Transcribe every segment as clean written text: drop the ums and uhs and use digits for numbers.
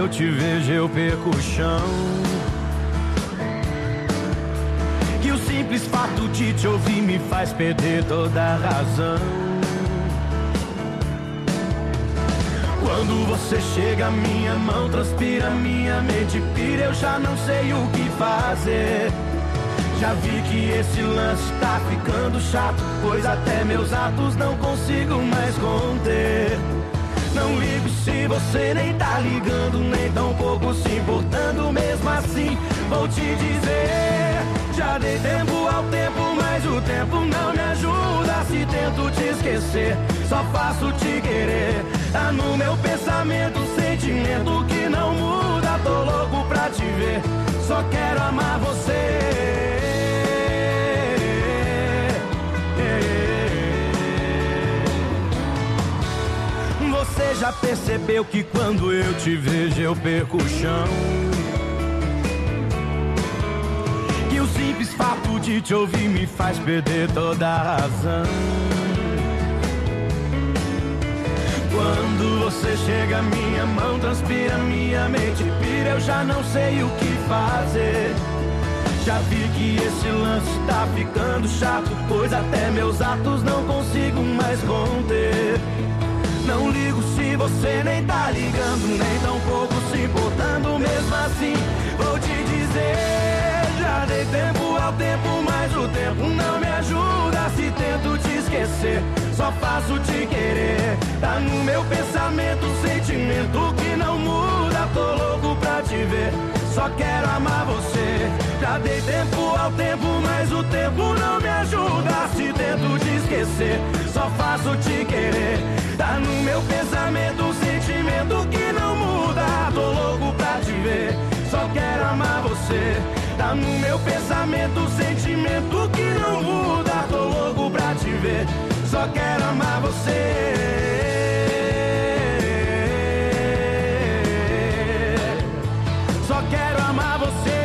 eu te vejo eu perco o chão. Que o simples fato de te ouvir me faz perder toda a razão. Quando você chega, minha mão transpira, minha mente pira, eu já não sei o que fazer. Já vi que esse lance tá ficando chato, pois até meus atos não consigo mais conter. Não ligo se você nem tá ligando, nem tão pouco se importando. Mesmo assim, vou te dizer, já dei tempo ao tempo, mas o tempo não me ajuda. Se tento te esquecer, só faço te querer. Tá no meu pensamento, sentimento que não muda. Tô louco pra te ver, só quero amar você. Você já percebeu que quando eu te vejo eu perco o chão? Que o simples fato de te ouvir me faz perder toda a razão. Quando você chega, minha mão transpira, minha mente pira, eu já não sei o que fazer. Já vi que esse lance tá ficando chato, pois até meus atos não consigo mais conter. Não ligo se você nem tá ligando, nem tão pouco se importando. Mesmo assim, vou te dizer, já dei tempo ao tempo, mas o tempo não me ajuda. Se tento te esquecer, só faço te querer. Tá no meu pensamento, sentimento que não muda. Tô louco pra te ver, só quero amar você. Já dei tempo ao tempo, mas o tempo não me ajuda. Se tento te esquecer, só faço te querer. Tá no meu pensamento, sentimento que não muda. Tô louco pra te ver, só quero amar você. Tá no meu pensamento, sentimento que não muda. Tô louco pra te ver, só quero amar você. Só quero amar você.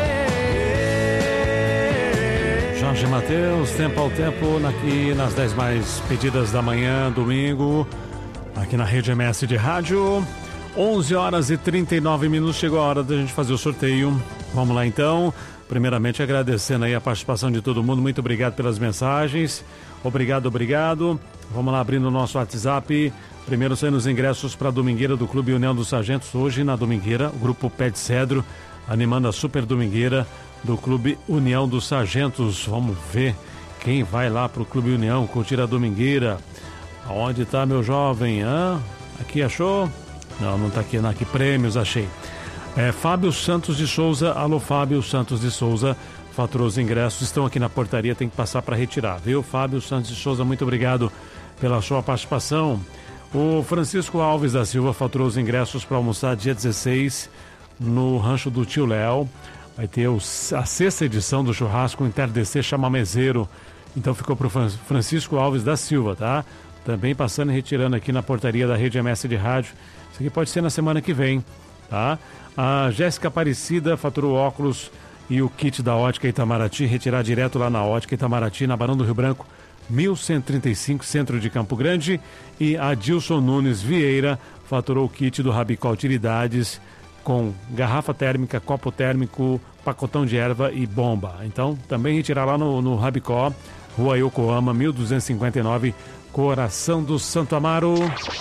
Jorge Mateus, tempo ao tempo, aqui nas 10 mais pedidas da manhã, domingo, aqui na Rede MS de Rádio. 11 horas e 39 minutos, chegou a hora da gente fazer o sorteio. Vamos lá então. Primeiramente agradecendo aí a participação de todo mundo, muito obrigado pelas mensagens. Obrigado. Vamos lá abrindo o nosso WhatsApp. Primeiro saindo os ingressos para a Domingueira do Clube União dos Sargentos. Hoje na Domingueira, o grupo Pé de Cedro, animando a Super Domingueira do Clube União dos Sargentos. Vamos ver quem vai lá pro Clube União curtir a Domingueira. Aonde tá, meu jovem? Aqui achou? Não tá aqui, não. Aqui prêmios, achei. Fábio Santos de Souza. Alô, Fábio Santos de Souza. Faturou os ingressos, estão aqui na portaria, tem que passar para retirar, viu? Fábio Santos de Souza, muito obrigado pela sua participação. O Francisco Alves da Silva faturou os ingressos para almoçar dia 16 no Rancho do Tio Léo. Vai ter a sexta edição do churrasco Interdc Chamamezeiro. Então ficou para o Francisco Alves da Silva, tá? Também passando e retirando aqui na portaria da Rede MS de Rádio. Isso aqui pode ser na semana que vem, tá? A Jéssica Aparecida faturou óculos e o kit da Ótica Itamaraty, retirar direto lá na Ótica Itamaraty, na Barão do Rio Branco, 1135, centro de Campo Grande. E a Dilson Nunes Vieira faturou o kit do Rabicó Utilidades com garrafa térmica, copo térmico, pacotão de erva e bomba. Então, também retirar lá no Rabicó, Rua Yokohama, 1259, Coração do Santo Amaro.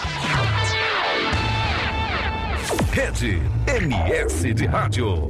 Rede MS de Rádio.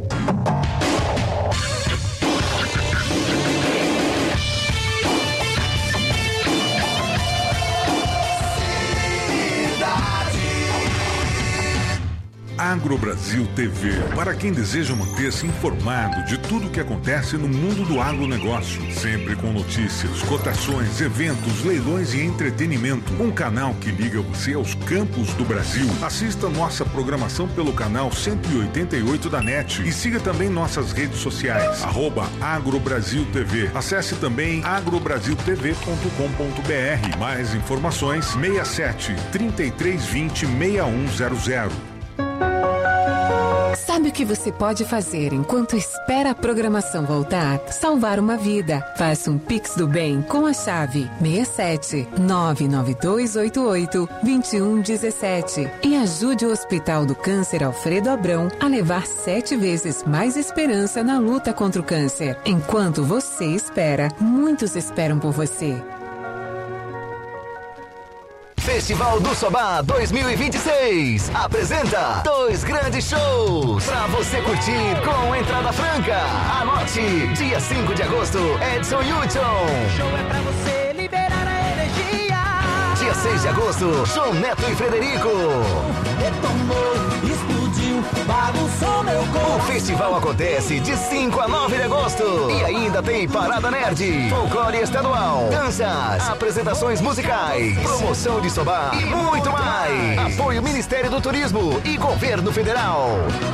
AgroBrasil TV, para quem deseja manter-se informado de tudo o que acontece no mundo do agronegócio, sempre com notícias, cotações, eventos, leilões e entretenimento. Um canal que liga você aos campos do Brasil. Assista nossa programação pelo canal 188 da NET e siga também nossas redes sociais, @AgroBrasilTV. Acesse também agrobrasiltv.com.br. Mais informações 67 3320 6100. Sabe o que você pode fazer enquanto espera a programação voltar? Salvar uma vida. Faça um Pix do Bem com a chave 67 99288 2117 e ajude o Hospital do Câncer Alfredo Abrão a levar 7 vezes mais esperança na luta contra o câncer. Enquanto você espera, muitos esperam por você. Festival do Sobá 2026 apresenta 2 grandes shows pra você curtir com entrada franca. Anote, dia 5 de agosto, Edson Hudson. Show é pra você liberar a energia. Dia 6 de agosto, João Neto e Frederico. Retomou, explodiu, bagunçou meu corpo. O festival acontece de 5 a 9 de agosto. E ainda tem Parada Nerd, Folclore Estadual, danças, apresentações musicais, promoção de Sobá e muito mais. Apoio Ministério do Turismo e Governo Federal.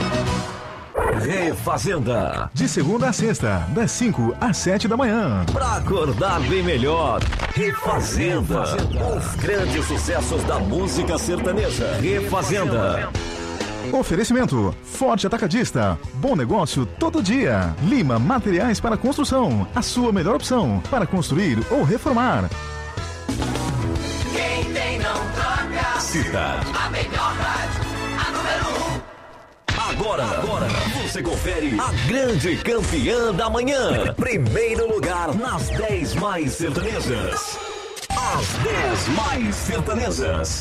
Refazenda. De segunda a sexta, das 5 às 7 da manhã. Pra acordar bem melhor. Refazenda. Os grandes sucessos da música sertaneja. Refazenda. Oferecimento: Forte Atacadista. Bom negócio todo dia. Lima Materiais para Construção. A sua melhor opção para construir ou reformar. Quem tem não troca. Cidade. A melhor rádio, a número 1. Agora você confere a grande campeã da manhã. Primeiro lugar nas 10 mais sertanejas. As 10 mais sertanejas.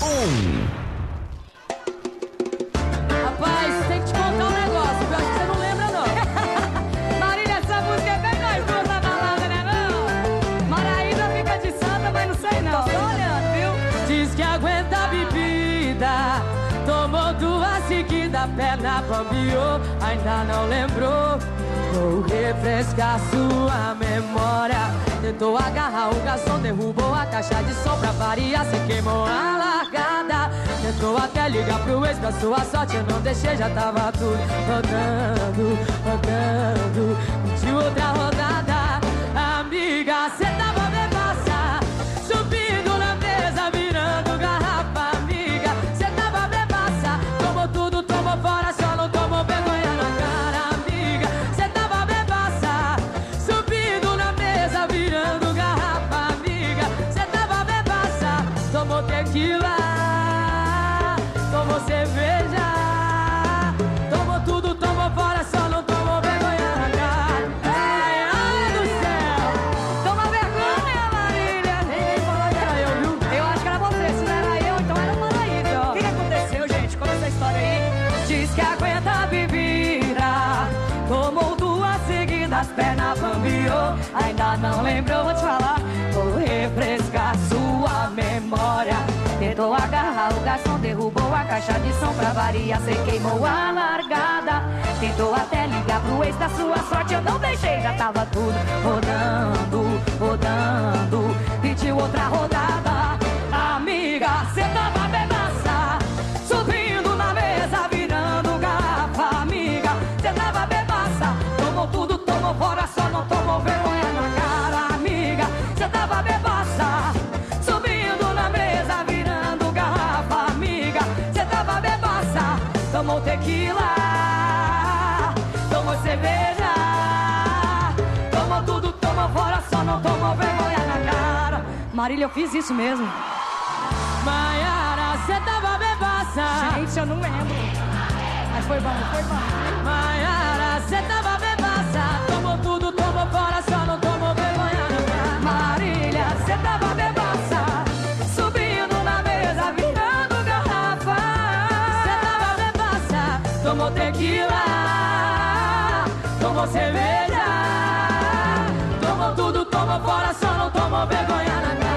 Rapaz, tem que te contar um negócio, eu acho que você não lembra, não. Marília, essa música é bem nós duas na balada, né, não? Maraísa fica de santa, mas não sei não. Tô só olhando, viu? Diz que aguenta a bebida, tomou 2 seguidas, perna bambiou, ainda não lembrou. Vou refrescar sua memória. Tentou agarrar o garçom, derrubou a caixa de som pra variar, cê queimou a largada. Tentou até ligar pro ex, pra sua sorte eu não deixei, já tava tudo rodando, rodando. Pediu outra rodada, amiga, cê tava bebaça, subindo na mesa, virando garrafa, amiga. Cê tava bebaça, tomou tudo, tomou fora, só não tomou vergonha na cara, amiga. Cê tava bebaça, subindo na mesa, virando garrafa, amiga. Cê tava bebaça, tomou tequila, tomou cerveja, tomou tudo, tomou fora, só não tomou vergonha na cara. Ai, ai do céu, toma vergonha, Marília. Ninguém falou que era eu, viu? Eu acho que era você, se não era eu, então era Maraísa. O que aconteceu, gente? Conta essa história aí. Diz que aguenta a bebida, tomou 2 seguidas, perna bambiou, ainda não lembrou, vou te falar. Vou refrescar sua memória. Tentou agarrar o garçom, derrubou a caixa de som pra variar, cê queimou a largada. Tentou até ligar pro ex, da sua sorte eu não deixei, já tava tudo rodando, rodando. Pediu outra rodada, amiga, cê tava bebaça, subindo na mesa, virando garrafa, amiga. Cê tava bebaça, tomou tudo, tomou fora, só não tomou vergonha na cara, amiga. Cê tava bebaça, subindo na mesa, virando garrafa, amiga. Cê tava bebaça, tomou tequila, tomou cerveja, tomou tudo, tomou fora, só não tomou vergonha na cara. Marília, eu fiz isso mesmo. Maiara, cê tava bebaça. Gente, eu não lembro. Mas foi bom, foi bom. Maiara, cê tava bebaça, tomou tudo, tomou fora, só não tomou vergonha na cara. Marília, cê tava bebaça, subindo na mesa, virando garrafa. Cê tava bebaça, tomou tequila, tomou cerveja, tomou tudo, tomou fora, só não tomou vergonha na cara.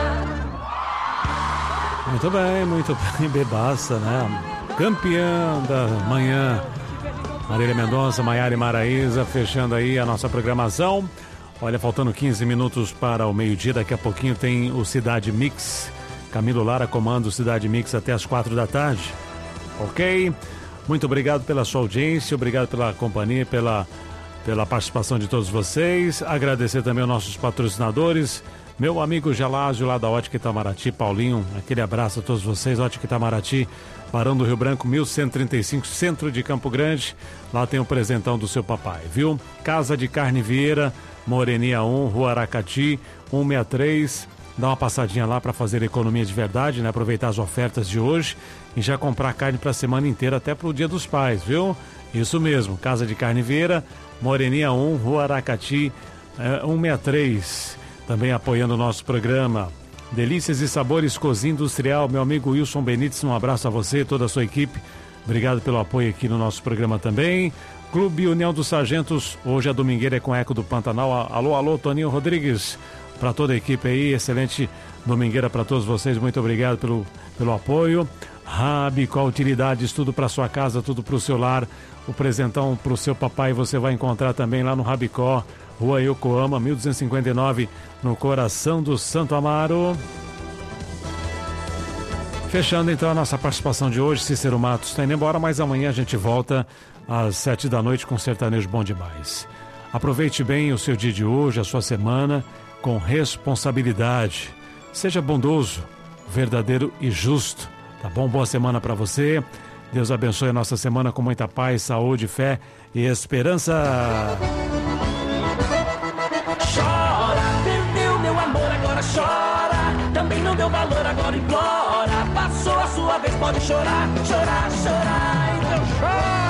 Muito bem, bebaça, né? Campeã da manhã, Marília Mendonça, Maiara e Maraísa, fechando aí a nossa programação. Olha, faltando 15 minutos para o meio-dia, daqui a pouquinho tem o Cidade Mix. Camilo Lara comanda o Cidade Mix até as 4 da tarde. Ok? Muito obrigado pela sua audiência, obrigado pela companhia, pela participação de todos vocês. Agradecer também aos nossos patrocinadores, Meu amigo Gelásio lá da Ótica Itamaraty, Paulinho, aquele abraço a todos vocês. Ótica Itamaraty, Barão do Rio Branco, 1135, centro de Campo Grande. Lá tem o presentão do seu papai, viu? Casa de Carne Vieira, Morenia 1, Rua Aracati, 163. Dá uma passadinha lá para fazer economia de verdade, né? Aproveitar as ofertas de hoje e já comprar carne para a semana inteira, até para o Dia dos Pais, viu? Isso mesmo, Casa de Carne Vieira, Morenia 1, Rua Aracati, 163. Também apoiando o nosso programa. Delícias e Sabores Cozinha Industrial, meu amigo Wilson Benites, um abraço a você e toda a sua equipe. Obrigado pelo apoio aqui no nosso programa também. Clube União dos Sargentos, hoje a domingueira é com Eco do Pantanal. Alô, alô, Toninho Rodrigues, para toda a equipe aí, excelente domingueira para todos vocês, muito obrigado pelo apoio. Rabicó Utilidades, tudo para sua casa, tudo para o seu lar, o presentão para o seu papai você vai encontrar também lá no Rabicó, Rua Yokohama, 1259, no coração do Santo Amaro. Fechando então a nossa participação de hoje, Cícero Matos está indo embora, mas amanhã a gente volta às 7 da noite com Sertanejo Bom Demais. Aproveite bem o seu dia de hoje, a sua semana, com responsabilidade. Seja bondoso, verdadeiro e justo, tá bom? Boa semana para você. Deus abençoe a nossa semana com muita paz, saúde, fé e esperança. Chora, perdeu meu amor, agora chora. Também não deu valor, agora implora. Passou a sua vez, pode chorar, chorar, chorar. Então chora.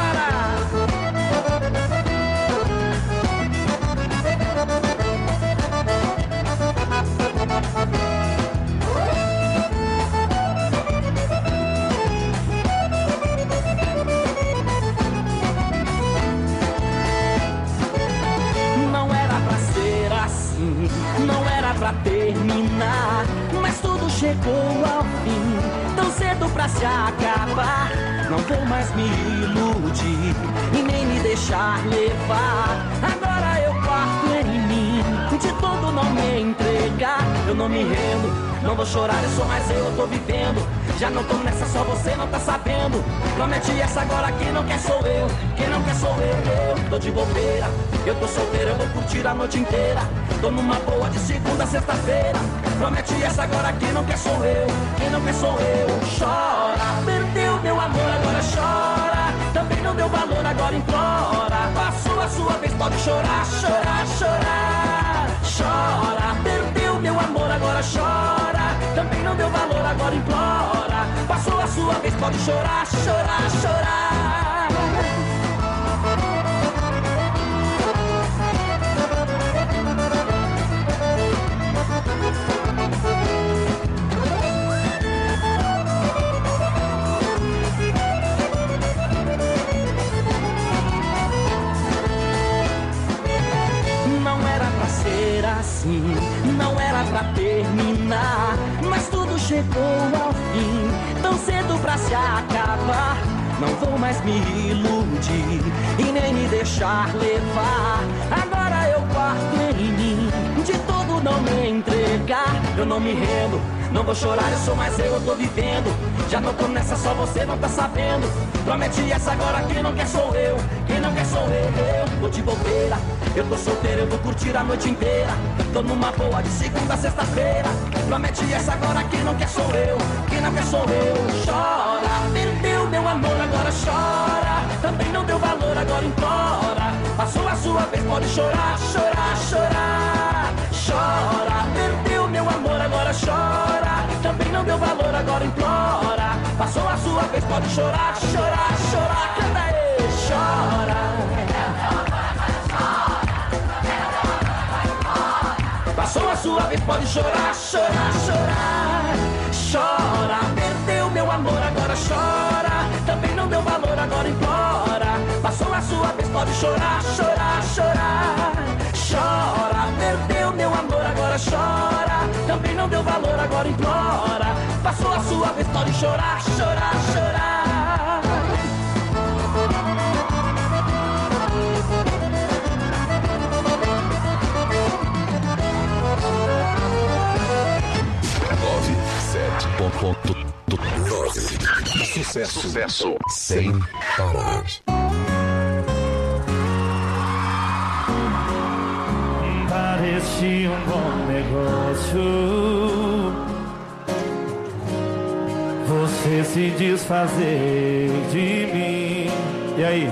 Não era pra terminar, mas tudo chegou ao fim, tão cedo pra se acabar. Não vou mais me iludir e nem me deixar levar. Agora eu parto em mim, de todo não me entregar. Eu não me rendo, não vou chorar, eu sou mais eu tô vivendo. Já não tô nessa, só você não tá sabendo. Promete essa agora, quem não quer sou eu. Quem não quer sou eu tô de bobeira. Eu tô solteiro, eu vou curtir a noite inteira. Tô numa boa de segunda a sexta-feira. Promete essa agora, quem não quer sou eu. Quem não quer sou eu. Chora, perdeu meu amor, agora chora. Também não deu valor, agora implora. Passou a sua vez, pode chorar, chorar, chorar. Chora, perdeu meu amor, agora chora. Também não deu valor, agora implora. Passou a sua vez, pode chorar, chorar, chorar. Não era pra ser assim, não era pra terminar, mas tudo chegou ao fim, tão cedo pra se acabar. Não vou mais me iludir e nem me deixar levar. Agora eu parto em mim, de todo não me entregar. Eu não me rendo, não vou chorar, eu sou mais eu tô vivendo. Já não tô nessa, só você não tá sabendo. Promete essa agora, quem não quer sou eu. Quem não quer sou eu tô de bobeira. Eu tô solteiro, eu vou curtir a noite inteira. Tô numa boa de segunda a sexta-feira. Promete essa agora, quem não quer sou eu. Quem não quer sou eu. Chora, perdeu meu amor, agora chora. Também não deu valor, agora implora. Passou a sua vez, pode chorar, chorar, chorar. Chora, perdeu meu amor, agora chora. Também não deu valor, agora implora. Passou a sua vez, pode chorar, chorar, chorar. Canta aí, chora. Passou a sua vez, pode chorar, chorar, chorar. Chora, perdeu meu amor, agora chora. Também não deu valor, agora implora. Passou a sua vez, pode chorar, chorar, chorar. Chora, perdeu meu amor, agora chora. Também não deu valor, agora implora. Passou a sua vez, pode chorar, chorar, chorar. Sucesso sem parar. Parecia fosse um bom negócio você se desfazer de mim. E aí?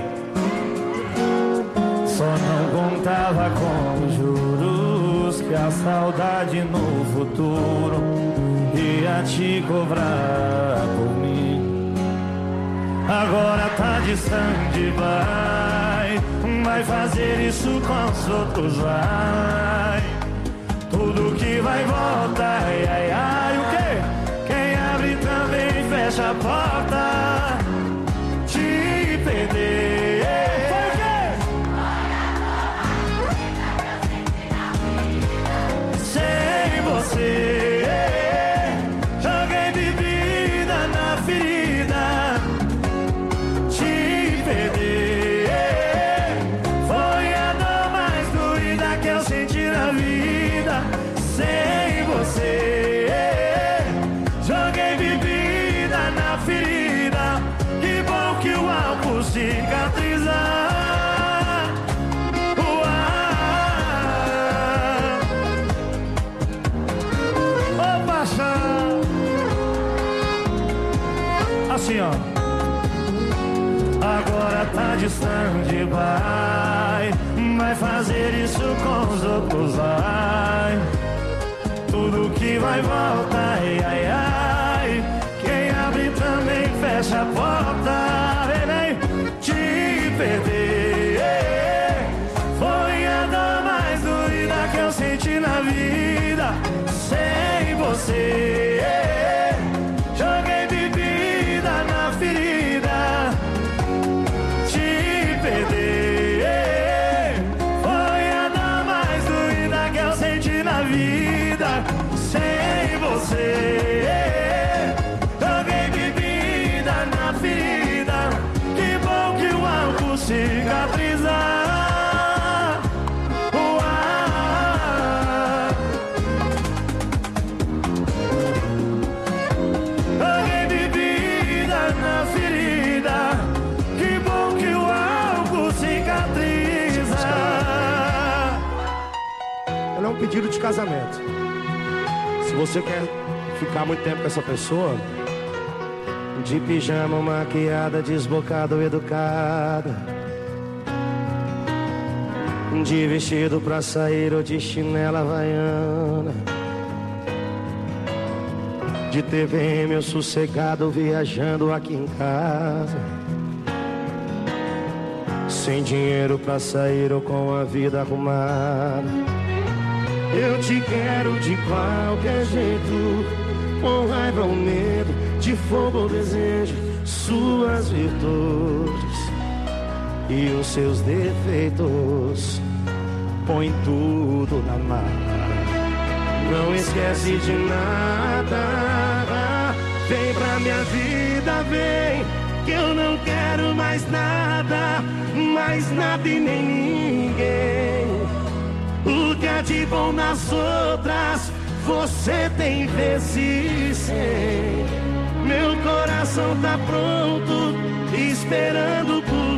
Só não contava com os juros que a saudade no futuro ia te cobrar por mim. Agora tá distante, vai fazer isso com os outros, vai. Tudo que vai voltar, ai, ai, ai, o quê? Quem abre também fecha a porta. Te perder. Foi o quê? Sem você, joguei bebida na ferida. Te perder foi a dor mais doída que eu senti na vida. Sem você, joguei bebida na ferida. Que bom que o álcool cicatriza. Ô paixão, assim ó. Agora tá distante, vai fazer isso com os outros, vai. Tudo que vai voltar, ai, ai, ai. Quem abre também fecha a porta, vem, vem. Te perder foi a dor mais doída que eu senti na vida. Sem você, joguei bebida na ferida. Te perder foi a dor mais doída que eu senti na vida. Sem você, joguei bebida na ferida. Que bom que o álcool cicatriza. Joguei bebida na ferida. Que bom que o álcool cicatriza. Ela é um pedido de casamento. Se você quer ficar muito tempo com essa pessoa, de pijama, maquiada, desbocada ou educada, de vestido pra sair ou de chinela havaiana, de TVM ou sossegado viajando aqui em casa, sem dinheiro pra sair ou com a vida arrumada. Eu te quero de qualquer jeito, com raiva ou medo, de fogo ou desejo, suas virtudes e os seus defeitos. Põe tudo na mala, não esquece de nada. Vem pra minha vida, vem, que eu não quero mais nada e nem ninguém. O que é de bom nas outras, você tem vezes 100. Meu coração tá pronto, esperando por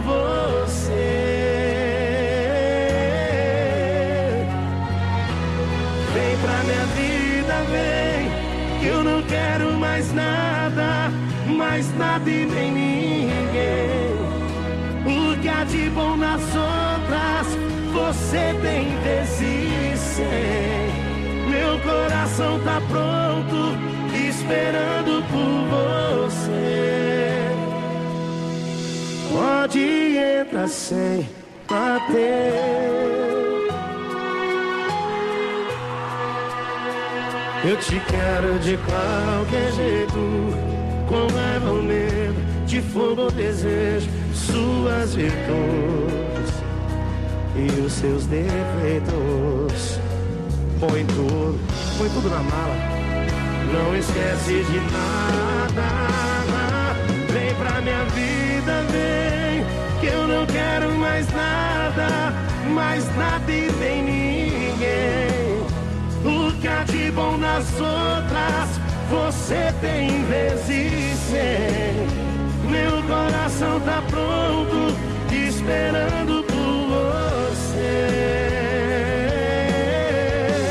você. Vem pra minha vida, vem, que eu não quero mais nada e nem ninguém. O que há de bom nas outras, você tem vezes 100. Meu coração tá pronto, esperando por você. Pode entrar sem bater. Eu te quero de qualquer jeito, com raiva ou medo, de fogo ou desejo, suas virtudes e os seus defeitos. Põe tudo na mala, não esquece de nada. Vem pra minha vida, vem, que eu não quero mais nada e nem ninguém. O que há de bom nas outras, você tem vezes 100. Meu coração tá pronto, esperando por você.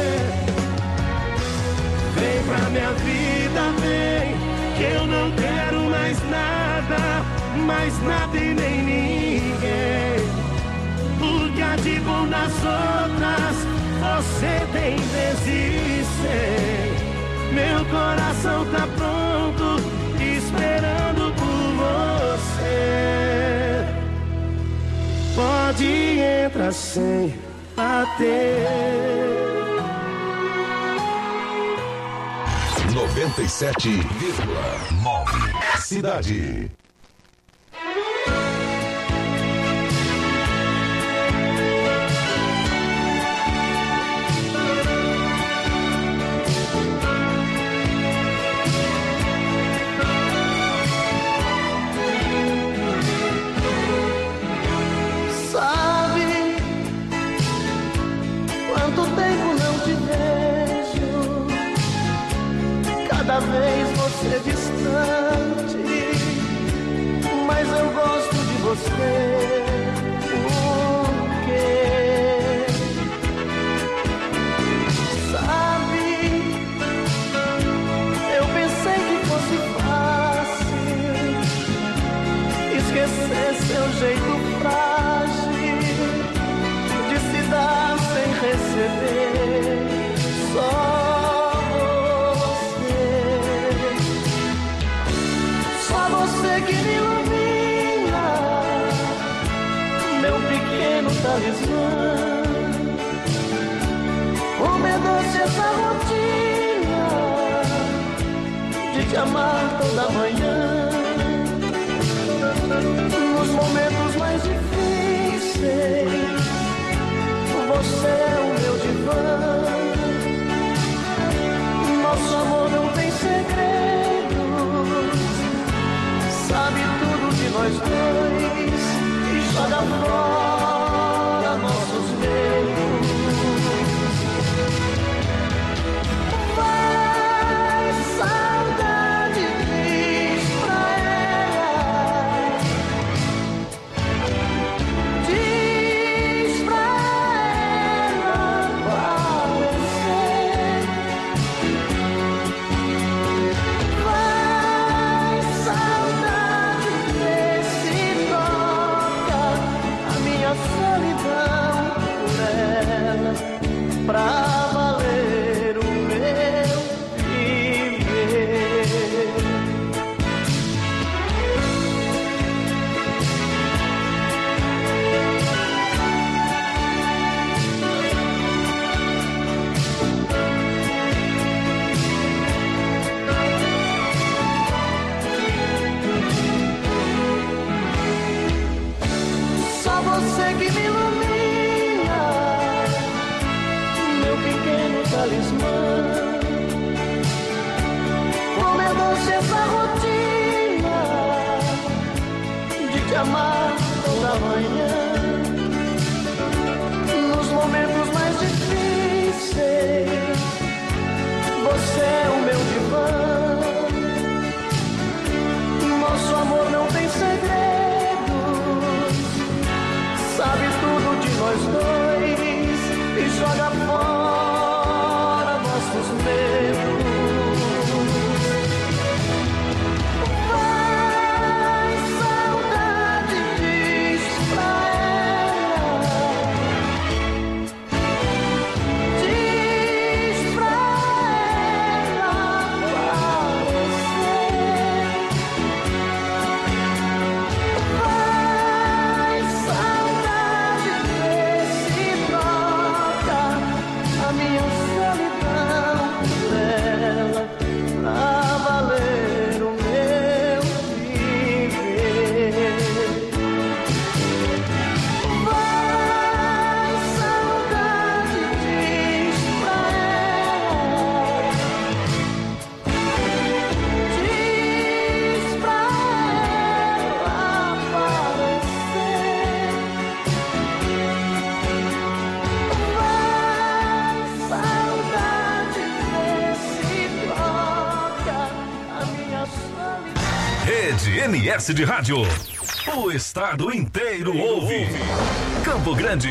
você tem vezes 100. Meu coração tá pronto, esperando por você. Pode entrar sem bater. 97,9 Cidade. Sabe quanto tempo não te vejo? Cada vez você distante, mas eu gosto de você. Por quê? Sabe, eu pensei que fosse fácil esquecer seu jeito frágil de se dar sem receber. Só você que me ilumina, meu pequeno talismã. Como é doce essa rotina de te amar toda manhã. Nos momentos mais difíceis, você é o meu divã. Nosso amor não tem segredo, sabe tudo de nós dois e joga fora nossos medos. Vai, saudade, diz pra ela, diz pra ela aparecer. Vai, saudade, solidão por ela, pra valer o meu viver. Só você que me ilumina, meu pequeno talismã. Como é doce essa rotina de te amar toda manhã. Nos momentos mais difíceis, você é o meu divã. Nosso amor não tem segredos, sabe tudo de nós dois e joga fora nossos medos. Vai, saudade, diz pra ela, diz pra ela aparecer. Vai, saudade, se troca a minha solidão por ela, pra valer o meu viver. Vai, saudade, diz pra ela, diz pra ela aparecer. Vai, saudade, se troca a minha solidão. Rede MS de Rádio. O estado inteiro ouve. Campo Grande,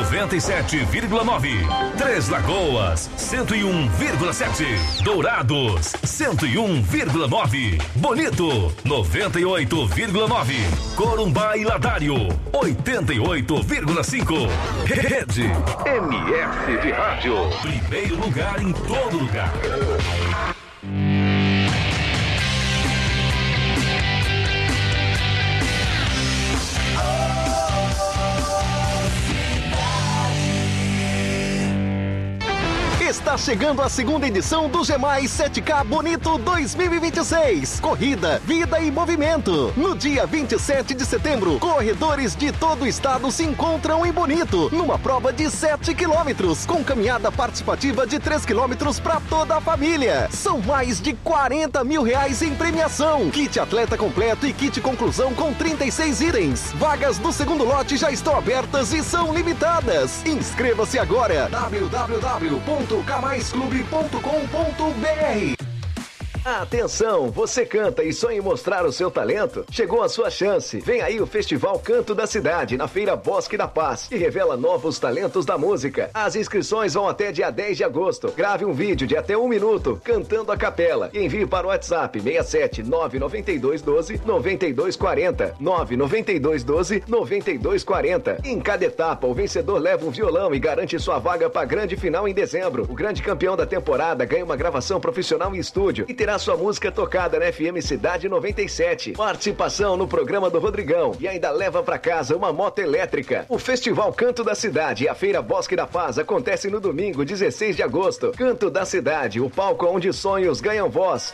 97,9. Três Lagoas, 101,7. Dourados, 101,9. Bonito, 98,9. Corumbá e Ladário, 88,5. Rede MS de Rádio. Primeiro lugar em todo lugar. Está chegando a segunda edição do G+ 7K Bonito 2026. Corrida, vida e movimento. No dia 27 de setembro, corredores de todo o estado se encontram em Bonito, numa prova de 7 quilômetros, com caminhada participativa de 3 quilômetros para toda a família. São mais de R$40 mil em premiação. Kit atleta completo e kit conclusão com 36 itens. Vagas do segundo lote já estão abertas e são limitadas. Inscreva-se agora. www.kmaisclube.com.br. Atenção, você canta e sonha em mostrar o seu talento? Chegou a sua chance. Vem aí o Festival Canto da Cidade, na Feira Bosque da Paz, que revela novos talentos da música. As inscrições vão até dia 10 de agosto. Grave um vídeo de até 1 minuto, cantando a capela, e envie para o WhatsApp 67 992 12 9240. 992 12 9240. Em cada etapa, o vencedor leva um violão e garante sua vaga para a grande final em dezembro. O grande campeão da temporada ganha uma gravação profissional em estúdio e terá sua música tocada na FM Cidade 97. Participação no programa do Rodrigão e ainda leva para casa uma moto elétrica. O Festival Canto da Cidade e a Feira Bosque da Paz acontece no domingo 16 de agosto. Canto da Cidade, o palco onde sonhos ganham voz.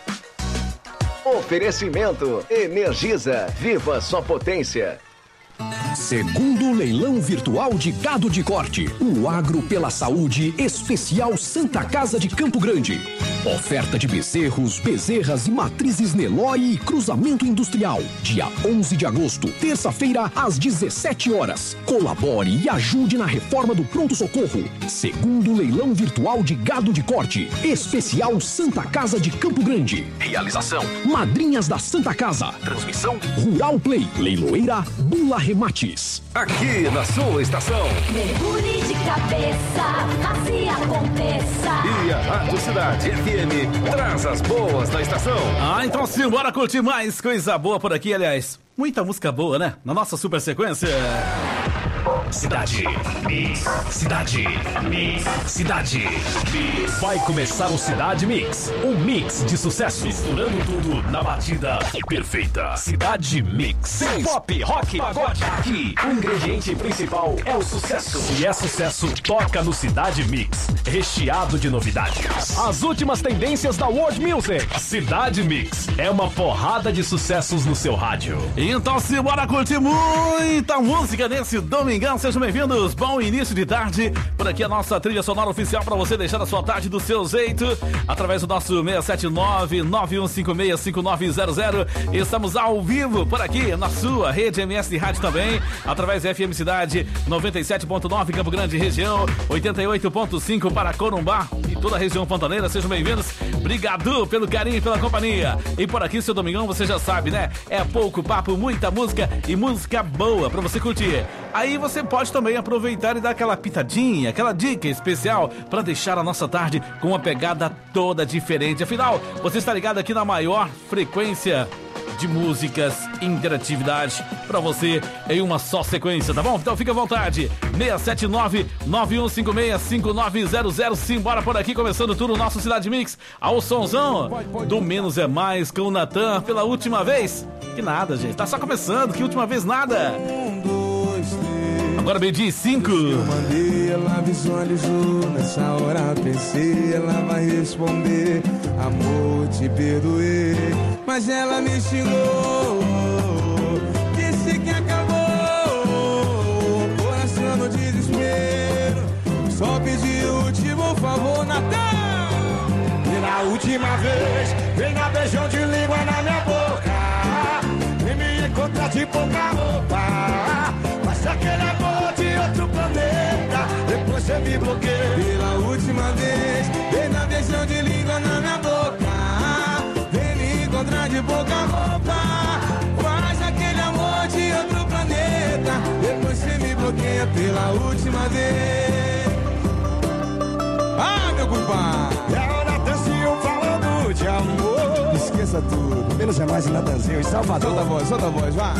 Oferecimento Energisa, viva sua potência. Segundo leilão virtual de gado de corte, o Agro pela Saúde Especial Santa Casa de Campo Grande. Oferta de bezerros, bezerras e matrizes Nelore e cruzamento industrial. Dia 11 de agosto, terça-feira, às 17 horas. Colabore e ajude na reforma do pronto-socorro. Segundo leilão virtual de gado de corte, Especial Santa Casa de Campo Grande. Realização: Madrinhas da Santa Casa. Transmissão: Rural Play. Leiloeira Bula Remates. Aqui na sua estação. Mergulhe de cabeça, assim aconteça. E a Rádio Cidade FM traz as boas da estação. Então sim, bora curtir mais coisa boa por aqui, aliás. Muita música boa, né? Na nossa super sequência. Cidade Mix. Cidade Mix. Cidade Mix. Vai começar o Cidade Mix. Um mix de sucesso. Misturando tudo na batida perfeita. Cidade Mix. Pop, rock, pagode. Aqui, o ingrediente principal é o sucesso. E é sucesso, toca no Cidade Mix. Recheado de novidades. As últimas tendências da World Music. Cidade Mix é uma porrada de sucessos no seu rádio. Então se bora curtir muita música nesse domingão. Sejam bem-vindos, bom início de tarde. Por aqui a nossa trilha sonora oficial para você deixar a sua tarde do seu jeito, através do nosso 679-9156-5900. Estamos ao vivo por aqui na sua rede MS de Rádio também, através da FM Cidade 97.9 Campo Grande região, 88.5 para Corumbá e toda a região pantaneira. Sejam bem-vindos, obrigado pelo carinho e pela companhia. E por aqui, seu domingão, você já sabe, né? É pouco papo, muita música e música boa para você curtir. Aí você pode também aproveitar e dar aquela pitadinha, aquela dica especial para deixar a nossa tarde com uma pegada toda diferente. Afinal, você está ligado aqui na maior frequência de músicas, interatividade para você em uma só sequência, tá bom? Então fica à vontade, 679-9156-5900. Simbora por aqui, começando tudo o nosso Cidade Mix ao sonzão do Menos é Mais com o Natan pela última vez. Que nada, gente, tá só começando, que última vez nada. Agora meio-dia 5. Eu mandei, ela visualizou. Nessa hora pensei, ela vai responder: amor, te perdoei. Mas ela me xingou, disse que acabou. Coração no desespero, só pedi o último favor, Natan. E na última vez, vem dar beijão de língua na minha boca. Vem me encontrar de pouca roupa. Mas aquele amor de outro planeta, depois você me bloqueia. Pela última vez, vem dar beijão de língua na minha boca. Vem me encontrar de pouca roupa. Faz aquele amor de outro bloqueia pela última vez. Ah, meu compadre! É o Natanzinho falando de amor. Esqueça tudo, menos é mais em Natanzinho, em Salvador. Solta a voz, vai.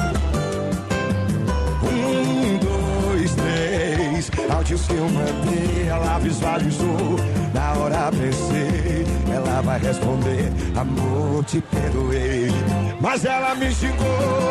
1, 2, 3. Áudio que eu mandei, ela visualizou. Na hora pensei, ela vai responder: amor, te perdoei. Mas ela me xingou,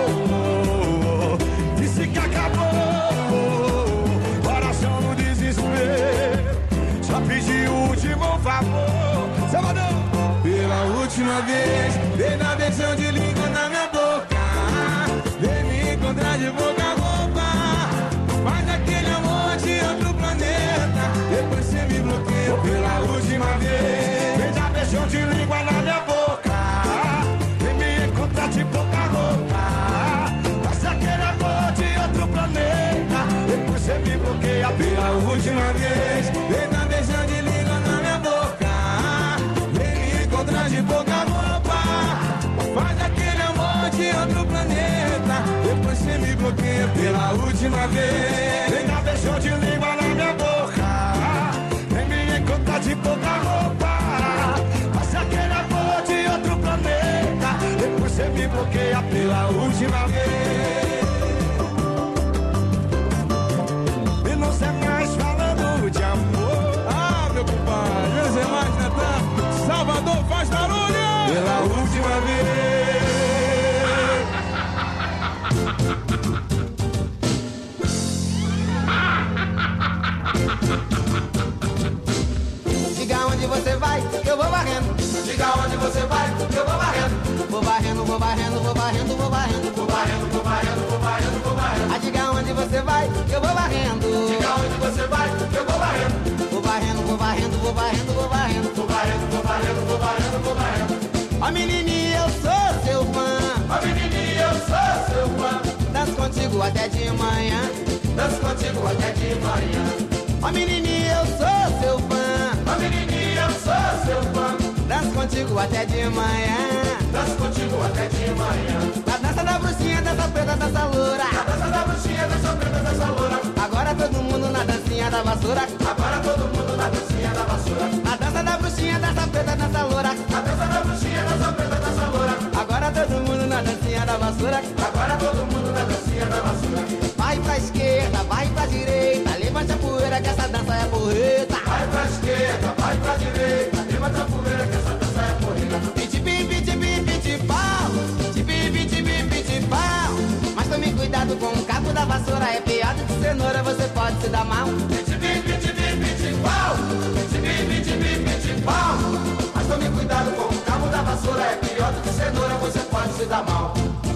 disse que acabou. Coração no desespero, só pedi o último favor. Salvador! Pela última vez, vem na versão de língua na minha boca. Vem me encontrar de boca a boca. Faz aquele amor de outro planeta. Depois você me bloqueia pela última vez. Vem na versão de língua na minha boca. Vem me encontrar de boca a boca. Faz aquele amor de outro planeta. Depois você me bloqueia pela última vez. Vem na versão de língua na minha boca. Vem me encontrar de boca a boca. Faz aquele amor de outro planeta. Depois você me bloqueia pela última vez. Vem na versão de língua na minha boca. Vem me encontrar de boca a roupa. Faz aquele amor de outro planeta. Depois você me bloqueia pela última vez. E não sei mais falando de amor. Ah, meu compadre, menos é mais, Natan. Salvador faz barulho pela última vez. Diga onde você vai, eu vou varrendo. Diga onde você vai, eu vou varrendo. Vou varrendo, vou varrendo, vou varrendo, vou varrendo. Vou varrendo, vou varrendo, vou varrendo, vou varrendo. Ah, diga onde você vai, eu vou varrendo. Diga onde você vai, eu vou varrendo. Vou varrendo, vou varrendo, vou varrendo, vou varrendo. Vou varrendo, vou varrendo, vou varrendo, vou varrendo. Ó menininha, eu sou seu fã. Ó menininha, eu sou seu fã. Danço contigo até de manhã. Danço contigo até de manhã. Ó menininha, eu sou seu fã. Ó menininha, eu sou seu fã. Danço contigo até de manhã. Danço contigo até de manhã. Na dança da bruxinha, dança preta, dança loura. Na dança da bruxinha, dança preta, dança loura. Agora todo mundo na dancinha da vassoura. Agora todo mundo na dancinha da vassoura. Na dança da bruxinha, dança preta, dança loura. Na dança da bruxinha, dança preta, dança loura. Agora todo mundo na dancinha da vassoura. Agora todo mundo na dancinha da vassoura. Vai pra esquerda, vai pra direita. Levanta a poeira que essa dança é porreta. Vai pra esquerda, vai pra direita. Levanta a poeira que essa dança é porreta. Piti, piti, piti, piti, pau. Piti, piti, piti, piti, pau. Mas tome cuidado com o cabo da vassoura. É piada de cenoura, você pode se dar mal. Piti, piti, piti, piti, pau. Piti, piti, piti, piti, pau. Mas tome cuidado com o cabo da vassoura. É pior do que cenoura, você pode se dar mal.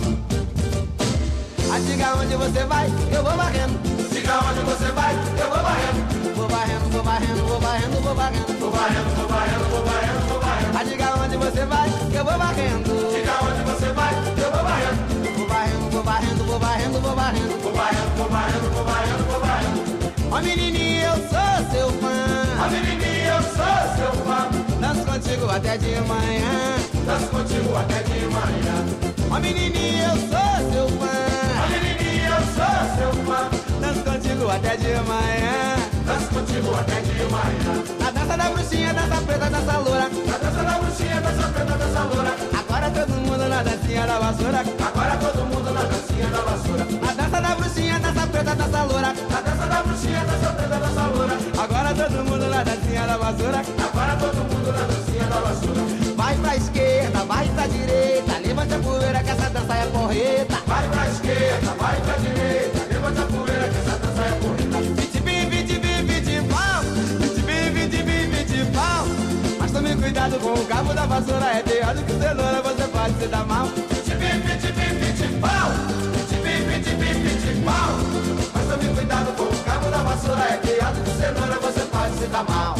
Ah, diga onde você vai, eu vou varrendo. Diga onde você vai, eu vou varrendo. Vou varrendo, vou varrendo, vou varrendo, vou varrendo. Vou varrendo, vou varrendo, vou varrendo, vou varrendo. Ah, diga onde você vai, eu vou varrendo. Diga onde você vai, eu vou varrendo. Vou varrendo, vou varrendo, vou varrendo, vou varrendo. Vou varrendo, vou varrendo, vou varrendo, vou varrendo. Ó menininha, eu sou seu fã. Ó menininha, eu sou seu fã. Danço contigo até de manhã. Danço contigo até de manhã. Ó menininha, eu sou seu fã. Ó menininha, eu sou seu fã. Danço contigo até de manhã. Danço contigo até de manhã. Na dança da bruxinha, dança preta, dança loura. Na dança da bruxinha, dança preta, dança loura. Agora todo mundo na dancinha da vassoura. Agora todo mundo na dancinha da vassoura. Na dança da bruxinha, dança preta, dança loura. Na dança da bruxinha, dança preta, dança loura. Agora todo mundo na dancinha da vassoura. Agora todo mundo na dancinha da vassoura. Vai pra esquerda, vai pra direita. Levanta a poeira que essa dança é porreta. Vai pra esquerda, vai pra direita. Levanta a poeira que essa dança é porreta. Piti, piti, piti, piti, pau. Piti, piti, piti, piti, pau. Mas tome cuidado com o cabo da vassoura. É pior do que cenoura, você pode se dar mal. Piti, piti, piti, piti, pau. Piti, piti, piti, piti, pau. Mas tome cuidado com o cabo da vassoura. É pior do que cenoura, você pode se dar mal.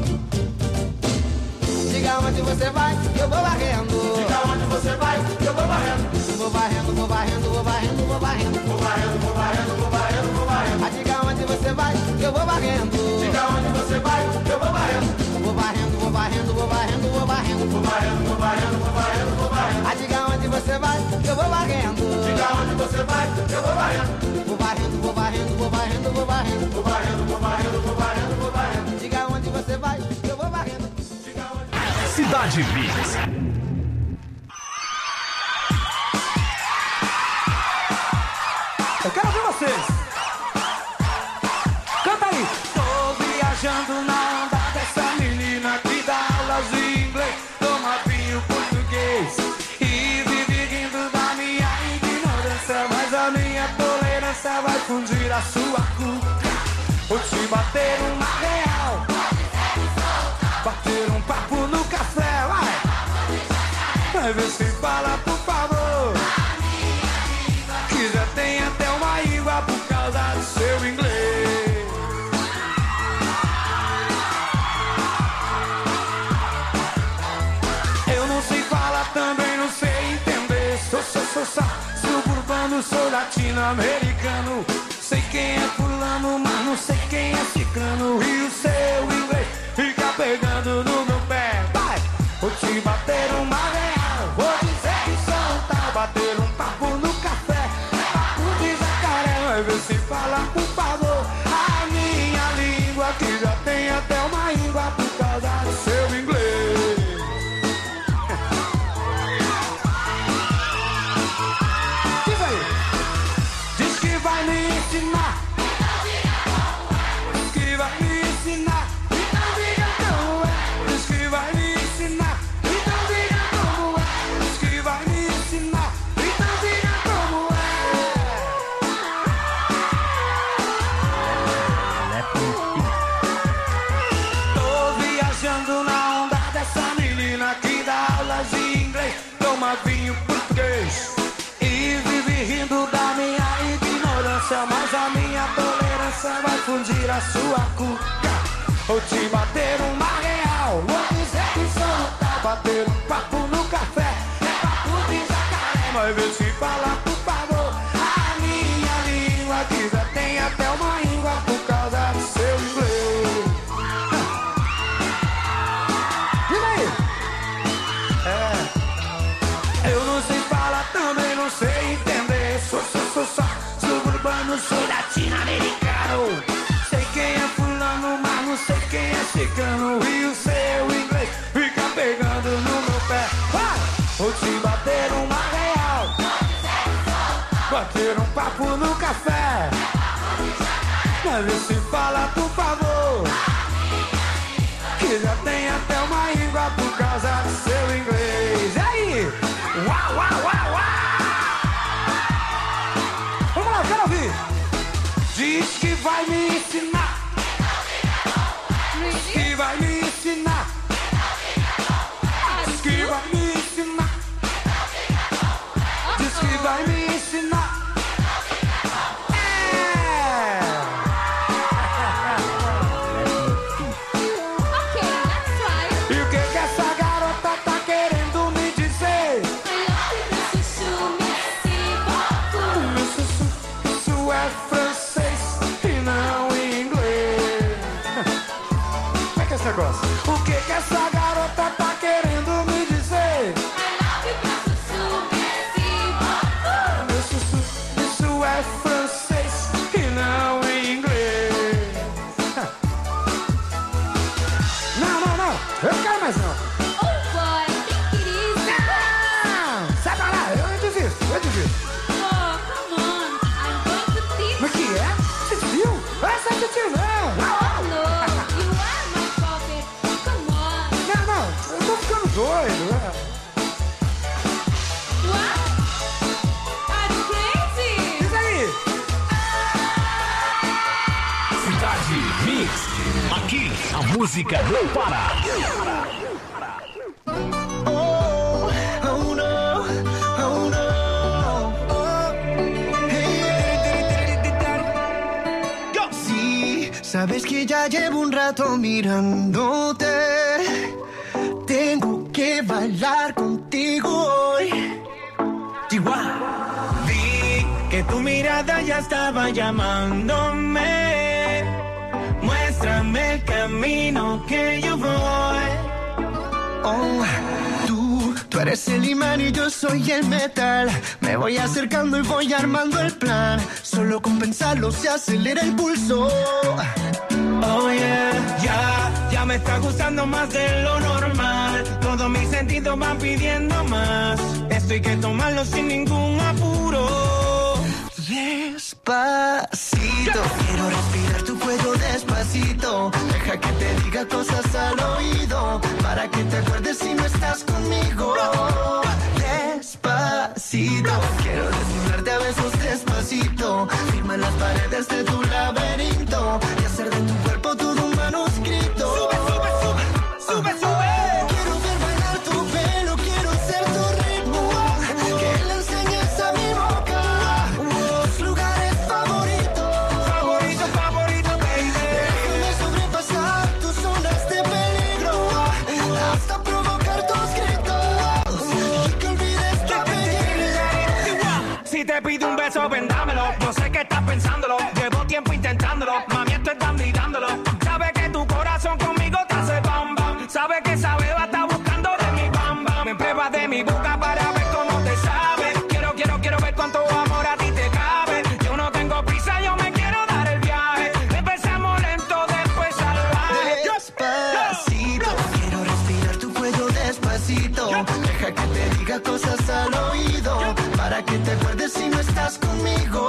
Diga onde você vai, eu vou varrendo. Diga onde você vai, eu vou varrendo. Vou varrendo, vou varrendo, vou varrendo, vou varrendo. Vou varrendo, vou varrendo, vou varrendo, vou varrendo. Ah, diga onde você vai, eu vou varrendo. Diga onde você vai, eu vou varrendo. Vou varrendo, vou varrendo, vou varrendo, vou varrendo. Vou varrendo, vou varrendo, vou varrendo, vou varrendo. Ah, diga onde você vai, eu vou varrendo. Diga onde você vai, eu vou varrendo. Vou varrendo, vou varrendo, vou varrendo, vou varrendo. varrendo. Vou varrendo, vou varrendo, vou varrendo, vou varrendo. Diga onde você vai, eu vou varrendo. Cidade Mix. Eu quero ver vocês. Canta aí. Tô viajando na onda dessa menina que dá aulas de inglês, toma vinho português e vive rindo da minha ignorância. Mas a minha tolerância vai fundir a sua cuca. Vou te bater uma real, bater um papo no café, vai ver se fala, por favor, que já tem até uma íngua por causa do seu inglês. Eu não sei falar, também não sei entender. Sou suburbano, sou latino-americano. Sei quem é fulano, mas não sei quem é ciclano. E o seu inglês fica pegando no meu pé. Vai, vou te bater uma real, vou dizer que sou um tal, bater um papo no café, papo de jacaré. Vai ver se fala, por favor, a minha língua, que já tem até uma íngua por causa do seu inglês. Diz aí. Diz que vai me ensinar. Diz que vai me ensinar. Então diga como é. Diz que vai me ensinar. Então diga como é. Diz que vai me ensinar. Então diga como é. Tô viajando na onda dessa menina que dá aulas de inglês, toma vinho português e vive rindo da minha ignorância. Mas a minha tolerância vai fundir a sua cuca. Vou te bater uma real, vou dizer que sou um tal, bater um papo no café, é papo de jacaré. Mas vê se fala, por favor, a minha língua, que já tem até uma íngua por causa do seu inglês. Diz aí. Eu não sei falar, também não sei entender. Sou suburbano, sou latino-americano. Sei quem é fulano, mas não sei quem é ciclano. E o seu inglês fica pegando no meu pé. Vai! Vou te bater uma real, bater um papo no café. Mas vê se fala, por favor, que já tem até uma íngua por causa do seu inglês. E aí? Uau, uau, uau, uau! Vamos lá, quero ouvir. Diz que vai me ensinar. Diz que vai me ensinar. Diz que vai me ensinar. Diz que vai me ensinar. E o que essa garota tá querendo me dizer? Isso é francês e não inglês. Como é que é esse negócio? O que essa garota tá querendo me dizer? Isso é francês e não inglês. Não, eu não quero mais não. Não, sai pra lá, eu desisto. Mas que é? Você viu? Essa é tio não. Não, eu tô ficando doido, né? Diz aí. Cidade Mix. Aqui a música não para. Sabes que ya llevo un rato mirándote. Tengo que bailar contigo hoy. Chihuahua. Vi que tu mirada ya estaba llamándome. Muéstrame el camino que yo voy. Oh, tú eres eres el imán y yo soy el metal. Me voy acercando y voy armando el plan. Solo con pensarlo se acelera el pulso. Oh yeah, ya me está gustando más de lo normal. Todos mis sentidos van pidiendo más. Esto hay que tomarlo sin ningún apuro. Despacito, quiero respirar tu cuello despacito. Deja que te diga cosas al oído, para que te acuerdes si no estás conmigo. Despacito, quiero desnudarte a besos despacito. Firma las paredes de tu laberinto y hacer de tu cuerpo todo un manuscrito. Sube, sube, sube, sube, sube. Quiero ver bailar tu pelo, quiero ser tu ritmo. Que le enseñes a mi boca tus lugares favoritos. Favorito, favorito, baby. Déjame sobrepasar tus zonas de peligro hasta provocar tus gritos y que olvides tu apellido. Si te pido un beso, vendámelo. No sé qué estás pensándolo. Llevo tiempo intentándolo. Mami, esto es dando y dándolo. Sabe que tu corazón conmigo te hace bam bam. Sabe que esa beba está buscando de mi bam bam. Me pruebas de mi boca para ver cómo te sabe. Quiero ver cuánto amor a ti te cabe. Yo no tengo prisa, yo me quiero dar el viaje. Empezamos lento, después salvaje. Despacito, quiero respirar tu cuello despacito. Deja que te diga cosas al oído, para que te acuerdes si no estás conmigo.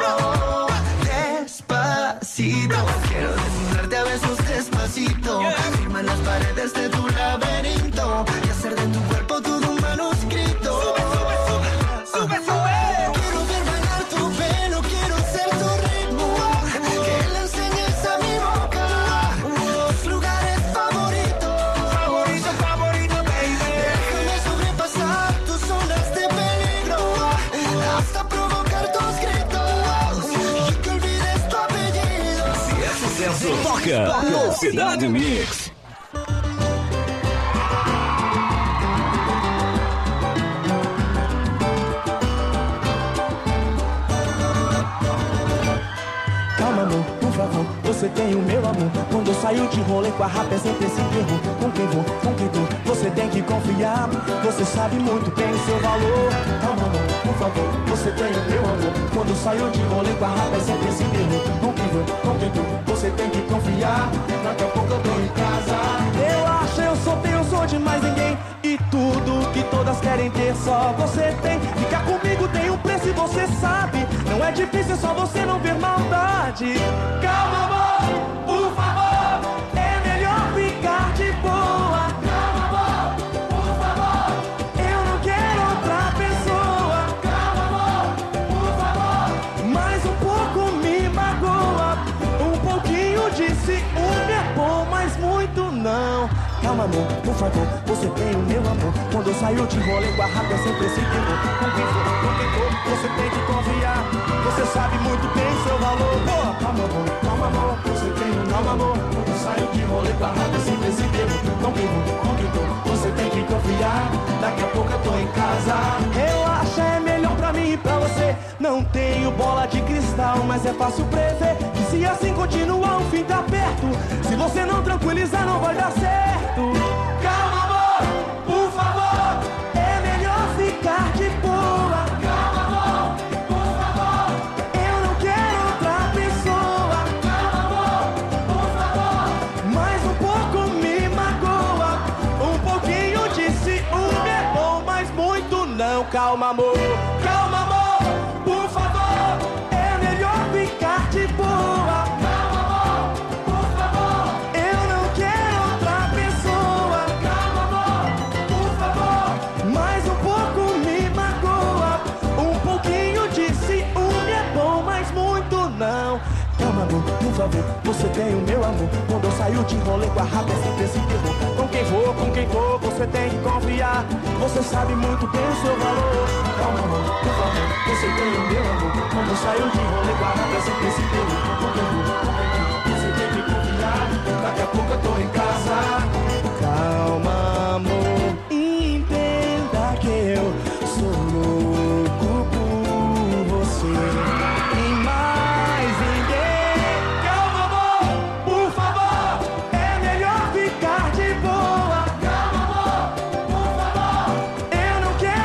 Despacito, quiero desnudarte a besos despacito. Firma las paredes de tu laberinto y hacer de tu cuerpo todo un manuscrito. Sube, sube, sube, sube, sube. Quiero ver bailar tu pelo, quiero ser tu ritmo. Que le enseñes a mi boca tus lugares favoritos. Favorito, favorito, baby. Déjame sobrepasar tus zonas de peligro hasta provocar tus gritos y que olvides tu apellido. Se é sucesso, toca Cidade Mix. Calma, amor, por favor, você tem o meu amor. Quando eu saio de rolê com a rapa é sempre esse terror. Com quem vou, com quem tô, você tem que confiar. Você sabe muito bem o seu valor. Calma, amor, por favor, você tem o meu amor. Quando eu saio de rolê com a rapa é sempre esse terror. Com quem vou, com quem tô, você tem que confiar. Daqui a pouco eu tô em casa. Eu acho, eu sou de mais ninguém. E tudo que todas querem ter, só você tem. Ficar comigo tem um preço e você sabe. Não é difícil, é só você não ver maldade. Calma, amor, por favor, é melhor ficar de boa. Calma, amor, por favor, eu não quero outra pessoa. Calma, amor, por favor, mais um pouco me magoa. Um pouquinho de ciúme é bom, mas muito não. Calma, amor, por favor, você tem o meu amor. Quando eu saio de rolê com a rapa é sempre esse terror. Com quem for, você tem que confiar. Você sabe muito bem seu valor. Calma, amor, você tem o meu amor. Quando eu saio de rolê com a rapa é sempre esse terror. Com quem for, você tem que confiar. Daqui a pouco eu tô em casa. Relaxa, é melhor pra mim e pra você. Não tenho bola de cristal, mas é fácil prever que se assim continuar o fim tá perto. Se você não tranquilizar não vai dar certo. Calma, amor, por favor, é melhor ficar de boa. Calma, amor, por favor, eu não quero outra pessoa. Calma, amor, por favor, mais um pouco me magoa. Um pouquinho de ciúme é bom, mas muito não. Calma, amor, por favor, é melhor ficar de boa. Calma, amor, por favor, eu não quero outra pessoa. Calma, amor, por favor, mais um pouco me magoa. Um pouquinho de ciúme é bom, mas muito não. Calma, amor, por favor, você tem o meu amor. Quando eu saio de rolê com a rapa é sempre esse terror. Com quem vou, com quem tô, você tem que confiar. Você sabe muito bem o seu valor. Calma, amor, por favor, você tem o meu amor. Quando eu saio de rolê com a rapa é sempre esse terror. Com quem vou, você tem que confiar. Daqui a pouco eu tô em casa. Calma, amor, entenda que eu sou louco por você. E mais ninguém. Calma, amor, por favor, é melhor ficar de boa. Calma, amor, por favor, eu não quero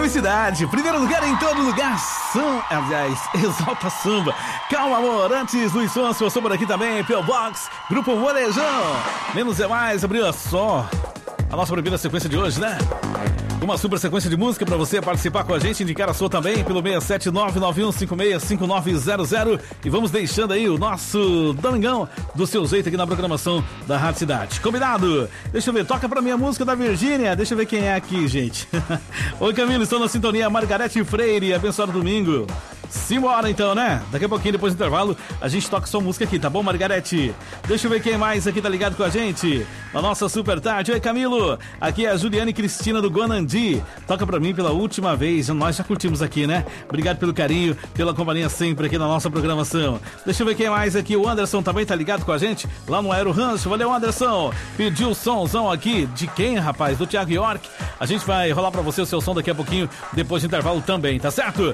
felicidade. Primeiro lugar em todo lugar. Aliás, Exalta Samba. Calma, amor. Antes, Luiz Sonso passou por aqui também. P.O. Box, Grupo Molejão. Menos é mais. Abriu só a nossa primeira sequência de hoje, né? Uma super sequência de música para você participar com a gente, indicar a sua também pelo 67991565900 e vamos deixando aí o nosso domingão do seu jeito aqui na programação da Rádio Cidade. Combinado? Deixa eu ver, toca pra mim a música da Virgínia, deixa eu ver quem é aqui, gente. Oi, Camilo, estou na sintonia, Margarete Freire, abençoado domingo. Simbora então, né? Daqui a pouquinho, depois do intervalo, a gente toca sua música aqui, tá bom, Margarete? Deixa eu ver quem mais aqui tá ligado com a gente. Na nossa super tarde. Oi, Camilo. Aqui é a Juliane Cristina do Guanandi. Toca pra mim pela última vez. Nós já curtimos aqui, né? Obrigado pelo carinho, pela companhia sempre aqui na nossa programação. Deixa eu ver quem mais aqui. O Anderson também tá ligado com a gente lá no Aero Rancho. Valeu, Anderson. Pediu o somzão aqui. De quem, rapaz? Do Thiago York. A gente vai rolar pra você o seu som daqui a pouquinho, depois do intervalo também, tá certo?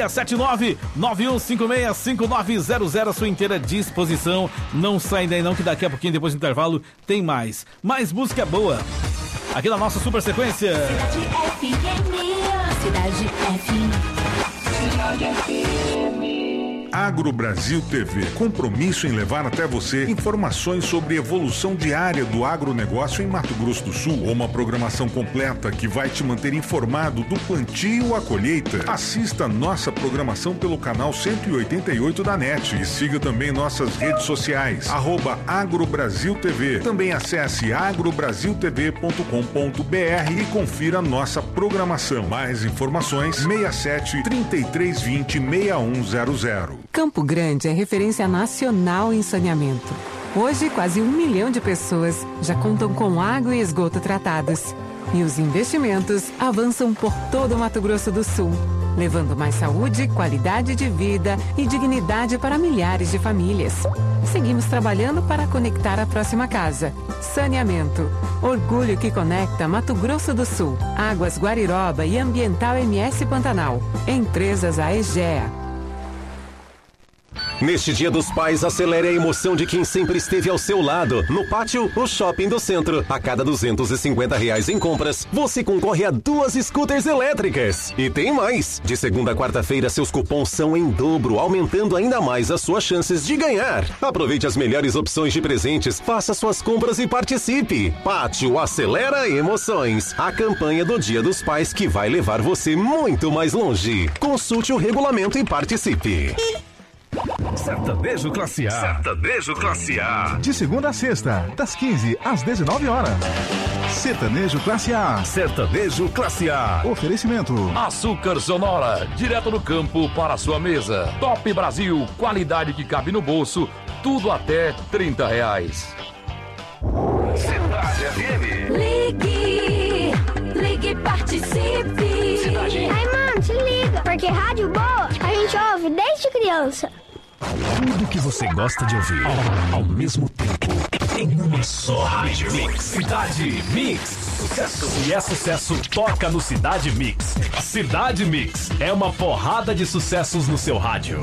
67991565900, sua inteira disposição. Não sai daí não, que daqui a pouquinho, depois do intervalo, tem mais música boa aqui na nossa super sequência. Cidade FM. Cidade FM. Cidade FM. Agro Brasil TV, compromisso em levar até você informações sobre evolução diária do agronegócio em Mato Grosso do Sul. Uma programação completa que vai te manter informado do plantio à colheita. Assista nossa programação pelo canal 188 da NET e siga também nossas redes sociais, @AgroBrasilTV. Também acesse agrobrasiltv.com.br e confira nossa programação. Mais informações 67 3320 6100. Campo Grande é referência nacional em saneamento. Hoje, quase 1 milhão de pessoas já contam com água e esgoto tratados. E os investimentos avançam por todo o Mato Grosso do Sul, levando mais saúde, qualidade de vida e dignidade para milhares de famílias. Seguimos trabalhando para conectar a próxima casa. Saneamento. Orgulho que conecta Mato Grosso do Sul, Águas Guariroba e Ambiental MS Pantanal. Empresas AEGEA. Neste Dia dos Pais, acelere a emoção de quem sempre esteve ao seu lado. No Pátio, o Shopping do Centro. A cada R$250 em compras, você concorre a 2 scooters elétricas. E tem mais! De segunda a quarta-feira, seus cupons são em dobro, aumentando ainda mais as suas chances de ganhar. Aproveite as melhores opções de presentes, faça suas compras e participe. Pátio acelera emoções. A campanha do Dia dos Pais que vai levar você muito mais longe. Consulte o regulamento e participe. Sertanejo Classe A. Sertanejo Classe A. De segunda a sexta, das 15 às 19 horas. Sertanejo Classe A. Sertanejo Classe A. Oferecimento. Açúcar Sonora, direto do campo para a sua mesa. Top Brasil, qualidade que cabe no bolso, tudo até R$30. Cidade FM. Ligue e participe. Cidade. Ai, mano, se liga, porque rádio boa a gente ouve desde criança. Tudo que você gosta de ouvir ao mesmo tempo em uma só rádio. Mix. Cidade Mix. Sucesso. E é sucesso, toca no Cidade Mix. Cidade Mix é uma porrada de sucessos no seu rádio.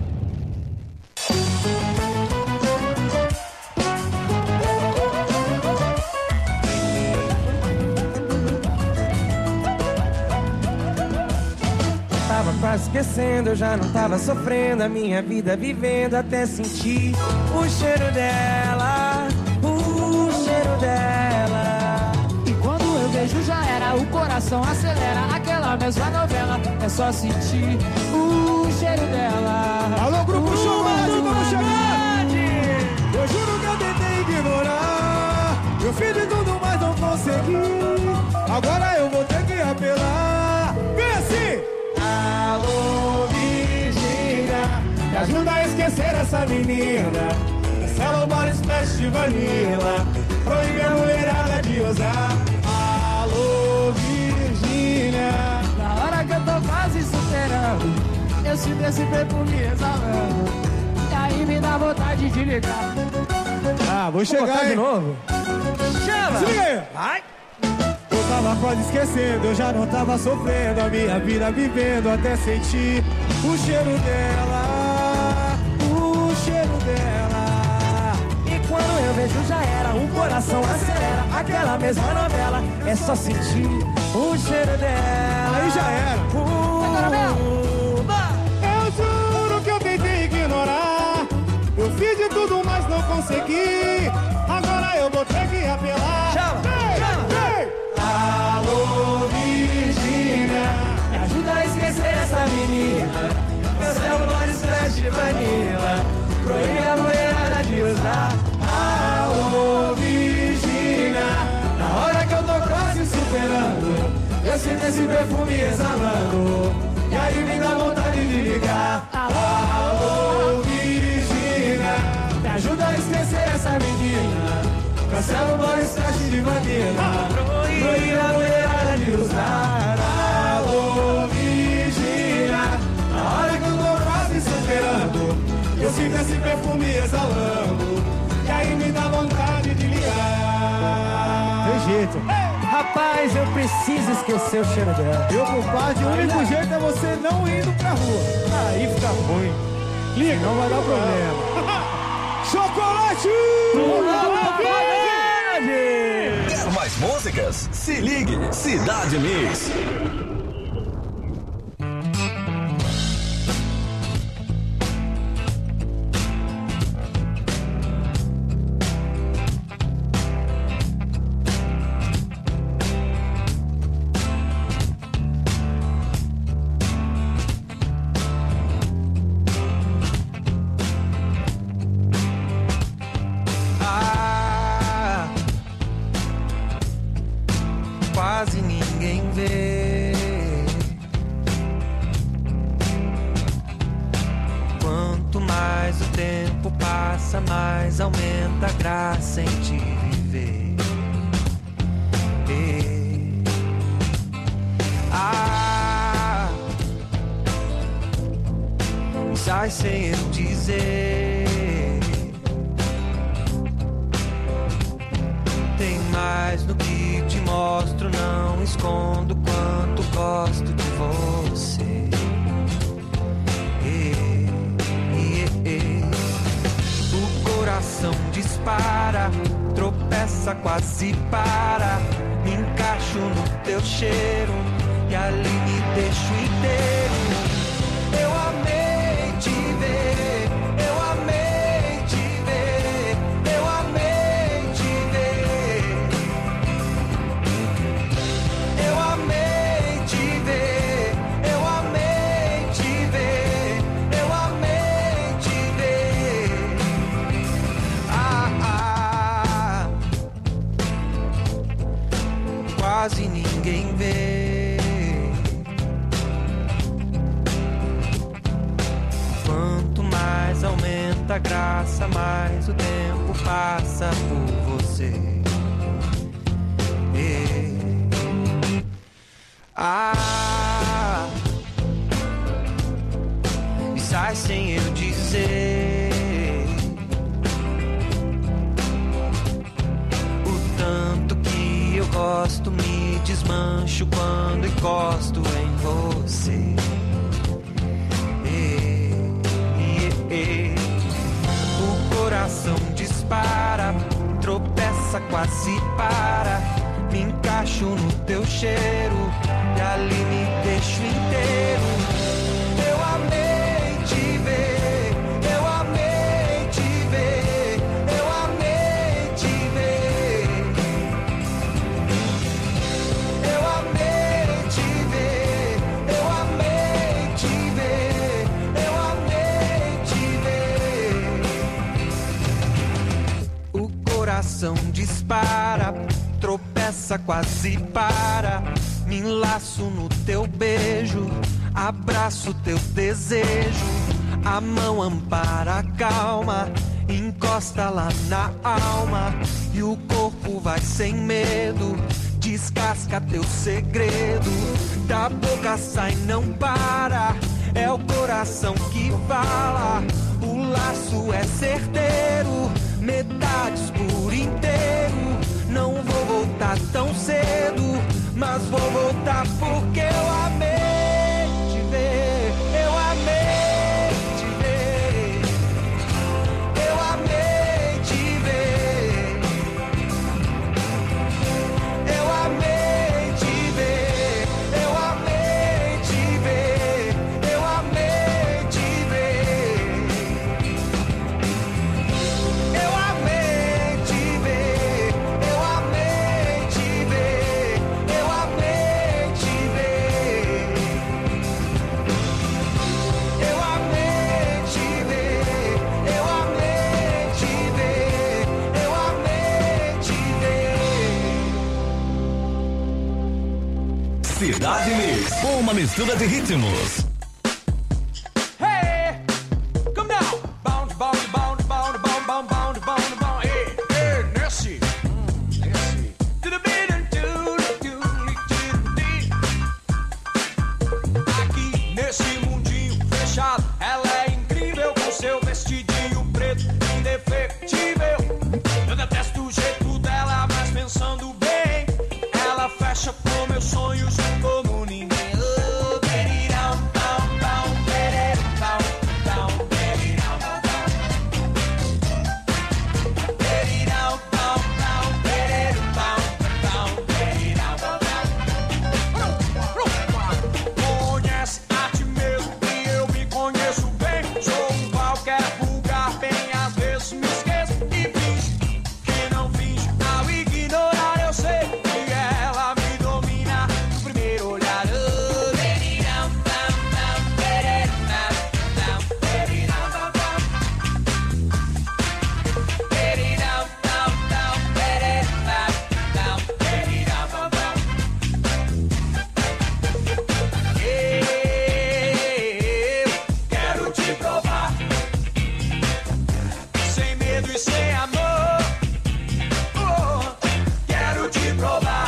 Tava quase esquecendo, eu já não tava sofrendo, a minha vida vivendo até sentir o cheiro dela, o cheiro dela. E quando eu vejo já era, o coração acelera, aquela mesma novela, é só sentir o cheiro dela. Alô, Grupo Show, vamos chegar! Eu juro que eu tentei ignorar, eu fiz de tudo, mas não consegui. Agora eu vou ter que apelar. Vem assim! Alô, Virgínia, me ajuda a esquecer essa menina. Essa bora splash de vanilla, proíbe a mulherada de usar. Alô, Virgínia, Na hora que eu tô quase superando, eu sinto esse perfume exalando, e aí me dá vontade de ligar. vou chegar de novo. Chama! Se liga aí! Vai! Eu tava quase esquecendo, eu já não tava sofrendo, a minha vida vivendo até sentir o cheiro dela, o cheiro dela. E quando eu vejo já era, o coração acelera, aquela mesma novela, é só sentir o cheiro dela. Aí já era. Agora mesmo. Eu juro que eu tentei ignorar. Eu fiz de tudo, mas não consegui. Agora eu vou ter que apelar. Chama, Alô, Virgínia, me ajuda a esquecer essa menina. Meu celular express de vanilla. Proíbe a mulherada de usar. alô, Virgínia. Na hora que eu tô quase superando, eu sinto esse perfume exalando. E aí me dá vontade de ligar. Alô, Virgínia, me ajuda a esquecer essa menina. Cancela o Boris Trash de vanilla. Proíbe a mulherada de usar. alô, Virgínia. Na hora que eu tô quase superando, Eu sinto esse perfume exalando. E aí me dá vontade de ligar. tem jeito. Rapaz, eu preciso esquecer o cheiro dela. Meu compadre, o único jeito é você não indo pra rua. Aí fica ruim. Liga, não vai dar problema. Chocolate! Quer mais músicas? Se ligue, Cidade Mix. Quase ninguém vê. Quanto mais o tempo passa, mais aumenta a graça em te viver. Sai sem eu dizer. Tem mais no que te mostro, não escondo quanto gosto de você. O coração dispara, tropeça, quase para. Me encaixo no teu cheiro e ali me deixo inteiro. Eu amei te ver, eu amei te ver, eu amei te ver. Eu amei te ver, eu amei te ver, eu amei te ver. Quase ninguém vê. Aumenta a graça, mais o tempo passa por você. E sai sem eu dizer o tanto que eu gosto, me desmancho quando encosto em você. O coração dispara, tropeça, quase para. Me encaixo no teu cheiro e ali me deixo inteiro. Eu amei te ver, eu amei te ver, eu amei te ver. Eu amei te ver, eu amei te ver, eu amei te ver. O coração dispara, tropeça, quase para. Me enlaço no teu beijo, abraço teu desejo. A mão ampara a calma, encosta lá na alma. E o corpo vai sem medo, descasca teu segredo. Da boca sai, não para, é o coração que fala. O laço é certeiro, metades por inteiro. Não vou voltar tão cedo, mas vou voltar porque eu amei te ver. Eu amei te ver. Eu amei te ver. Eu amei Cidade Mix, uma mistura de ritmos. Hey, come down. Bound, bound, bound, bound, bound, bound, bound, bound, bound. Hey, hey, Nessie. Nessie. To the beat and to aqui nesse mundinho fechado, ela é incrível com seu vestidinho preto indefectível. Eu detesto o jeito dela, mas pensando bem, ela fecha com meus sonhos como ninguém. Oh, baby, down, down, down, baby, down, down, baby, down, down. Baby, down, down, down, baby, down, down, baby, down, down. Conhece a ti mesmo e eu me conheço bem. Sou um qualquer vulgar, bem às vezes me esqueço e finge que não finge. Ao ignorar eu sei que ela me domina no primeiro olhar. Oh, baby, down, down, down, baby, down, down, baby, down, down, down. Baby, down, down, down, baby, down, down, baby, down, down, down. Eu quero te provar, sem medo e sem amor. Oh, quero te provar.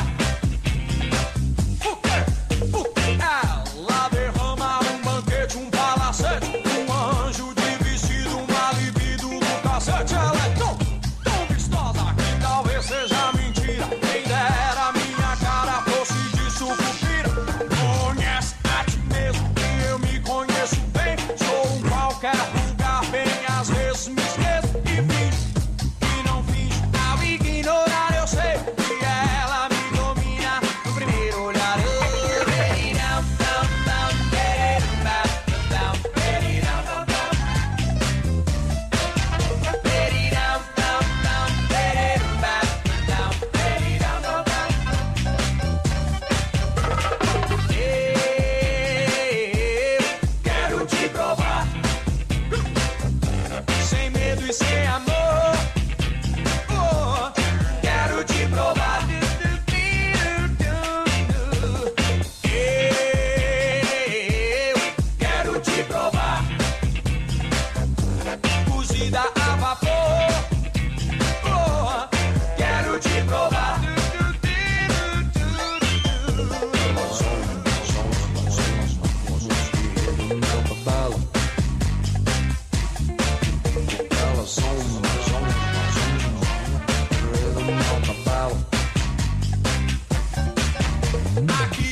Ela derrama um banquete, um palacete, um anjo de vestido, uma libido do cacete. Ela é tão, tão vistosa que talvez seja mentira. Quem dera minha cara fosse de sucupira. Conhece a ti mesmo e eu me conheço bem. Sou um qualquer lugar, bem às vezes me esqueço e finge que não finge. Ao ignorar eu sei que ela me domina no primeiro olhar. Oh, baby, down, down, down, baby, down, down, baby, down, down, down. Baby, down, down, down, baby, down, down, baby, down, down, down. Eu quero te provar, sem medo e sem amor. Oh, quero te provar. Eu quero te provar, cozida a vapor. Oh, quero te provar. Aqui